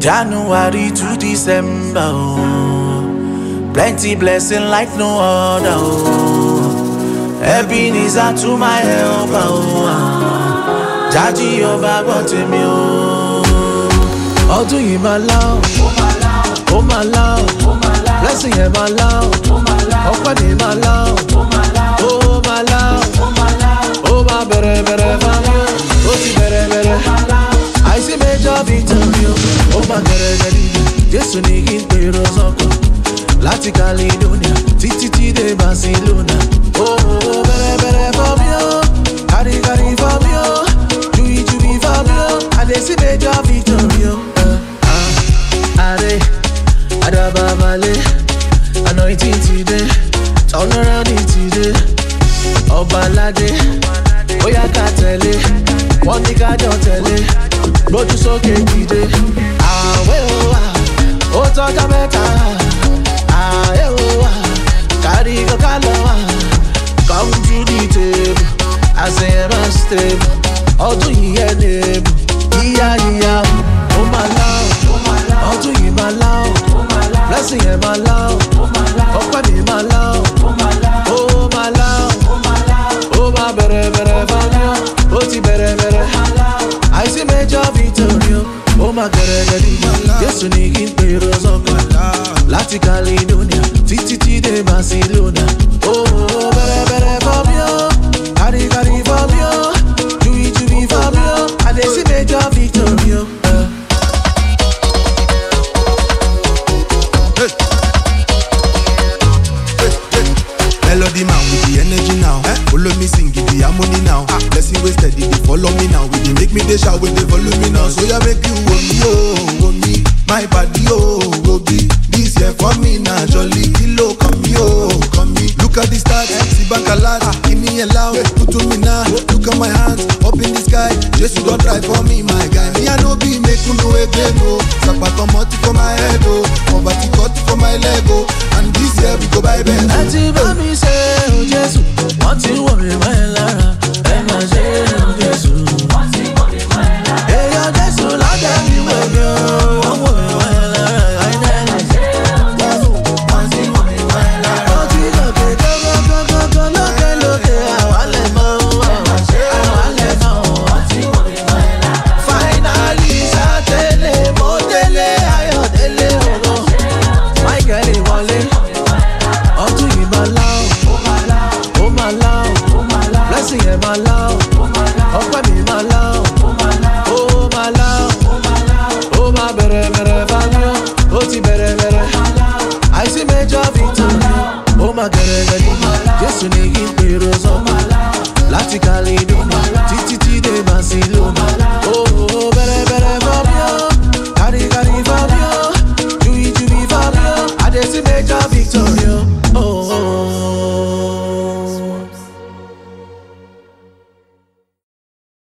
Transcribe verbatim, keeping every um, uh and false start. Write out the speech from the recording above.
January to December, oh. Plenty blessing like no other, oh. Ebenezer to my helper, oh. Jaji over what to me, oh. Ọdún yìí máa lá, ó máa lá, blessing yẹn máa lá, ọpẹ́ mi máa lá, ó máa lá, ó máa bẹ̀rẹ̀ bẹ̀rẹ̀ fáwọn, ó ti bẹ̀rẹ̀ bẹ̀rẹ̀. I see major victory, oh my God, Jesu ni kí n pèrò sọ́kàn. Láti Caledonia, títí tí dé Barcelona. Oh, bẹ̀rẹ̀ bẹ̀rẹ̀ for me, oh, carry carry for me, oh, juyi juyi for me, oh. I dey see major victory, oh. Ade, Adababale, anointing today, turn around it today. Ọbalade, Oya ká tẹ̀lé, wọ́n ní ká jọ tẹ̀lé. Lójú sókè dìde, àwẹ̀ o wà, ó tọ́jọ́ mẹ́ta. Àwẹ̀ o wà, kárí kọ́ká lọ wà. Come to the table, àṣẹ ẹ̀ máa stable. Ọdún yìí ẹ̀ lébù, yíyá yíyá ó máa lá o. Ọdún yìí máa lá o, blessing ẹ̀ máa lá o. Ọpẹ́ mi máa lá o, ó máa lá o. Ó máa bẹ̀rẹ̀ bẹ̀rẹ̀ fáwọn, ó ti bẹ̀rẹ̀ bẹ̀rẹ̀. I see major victory, oh my God, Jesu ni kí n pèrò sọ́kàn. Láti Caledonia, títí tí dé Barcelona. Oh, bẹ̀rẹ̀ bẹ̀rẹ̀ for me, oh, carry carry for me, oh, juyi juyi for me, oh. I dey see major victory, oh. Hey. Hey, hey. Melody man with the energy now. Eh? Follow me sing, give the harmony now. Ah. Blessing wasted, they follow me now. We dey make me dey shout, we dey follow me now. So ya make you hold me, oh, hold me. My body, oh, oh, be this year for me now. Jolly kilo, come me, oh, come me. Look at the stars, see bank a lot. Give me a loud, put to me now. Look at my hands, up in the sky. Jesus don't try for me, my guy. Me I no be make you know again, oh. Sapato moti for my head, oh. Poverty cut for my leg, oh. And this year we go by bed. Láti bá mi ṣe o Jésù, wọ́n ti wọ̀ mí mọ́ ẹ lára. Ẹ máa ṣe o Jésù, wọ́n ti wọ̀ mí mọ́ ẹ lára. Èèyàn Jésù lọ́dẹ̀ mi wẹ̀ mí o, wọ́n wọ̀ mí mọ́ ẹ lára. Àìdẹ́lẹ̀ ṣe o Jésù, wọ́n ti wọ̀ mí mọ́ ẹ lára. Ó ti lókè gógógógógó lókè lókè àwálẹ̀ mọ́ o, àwálẹ̀ mọ́ o, wọ́n ti wọ̀ mí mọ́ ẹ lára. Finally sátẹ̀lẹ̀ mo délé ayọ̀délé ògo, Michael wọlé. Ọdún yìí máa lá o, ó máa lá o, blessing ẹ̀ máa lá o, ọpẹ́ mi máa lá o, ó máa lá o, ó máa bẹ̀rẹ̀ bẹ̀rẹ̀ fáwọn, ó ti bẹ̀rẹ̀ bẹ̀rẹ̀. I see major victory, ó máa gẹ̀rẹ̀ gẹ̀rẹ̀. Jésù ni kí n pèrò sọ́kàn. Láti Caledonia, títí